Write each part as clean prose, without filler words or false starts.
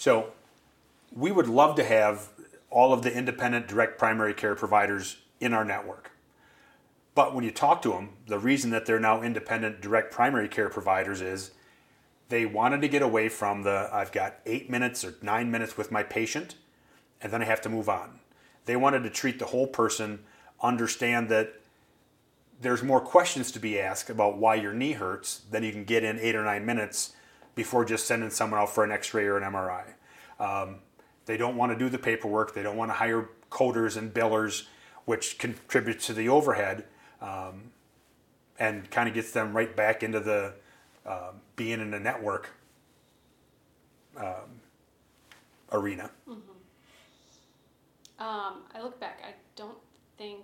So we would love to have all of the independent direct primary care providers in our network. But when you talk to them, the reason that they're now independent direct primary care providers is they wanted to get away from I've got 8 minutes or 9 minutes with my patient, and then I have to move on. They wanted to treat the whole person, understand that there's more questions to be asked about why your knee hurts than you can get in 8 or 9 minutes before just sending someone out for an x-ray or an MRI. They don't want to do the paperwork. They don't want to hire coders and billers, which contributes to the overhead, and kind of gets them right back into the being in the network arena. Mm-hmm. I look back. I don't think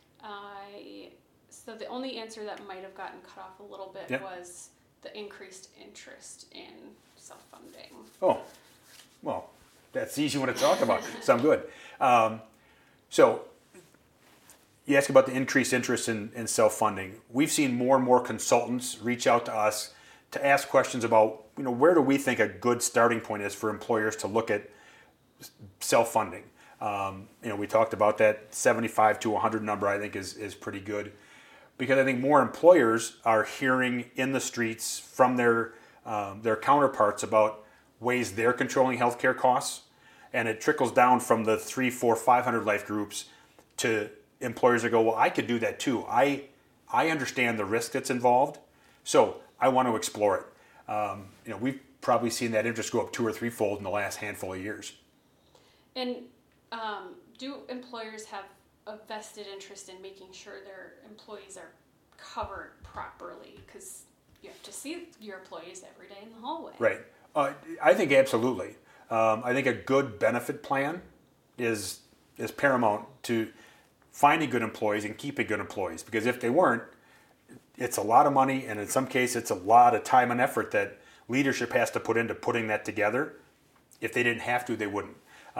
so the only answer that might have gotten cut off a little bit was the increased interest in self-funding. Oh, well, that's easy one to talk about. So I'm good. So you ask about the increased interest in self-funding. We've seen more and more consultants reach out to us to ask questions about, where do we think a good starting point is for employers to look at self-funding. We talked about that 75 to 100 number, I think is pretty good, because I think more employers are hearing in the streets from their counterparts about ways they're controlling healthcare costs, and it trickles down from the 3, 4, 500 life groups to employers that go, well, I could do that too. I understand the risk that's involved, so I want to explore it. We've probably seen that interest go up 2 or 3-fold in the last handful of years. And do employers have a vested interest in making sure their employees are covered properly? Because you have to see your employees every day in the hallway. Right. I think absolutely. I think a good benefit plan is paramount to finding good employees and keeping good employees. Because if they weren't, it's a lot of money, and in some cases, it's a lot of time and effort that leadership has to put into putting that together. If they didn't have to, they wouldn't.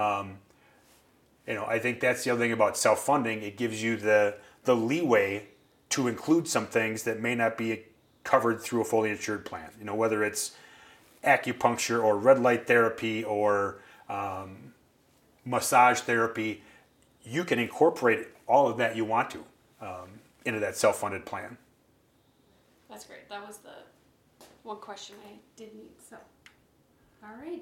I think that's the other thing about self-funding. It gives you the leeway to include some things that may not be covered through a fully insured plan. Whether it's acupuncture or red light therapy or massage therapy, you can incorporate all of that you want to into that self-funded plan. That's great. That was the one question I did need. So, all right.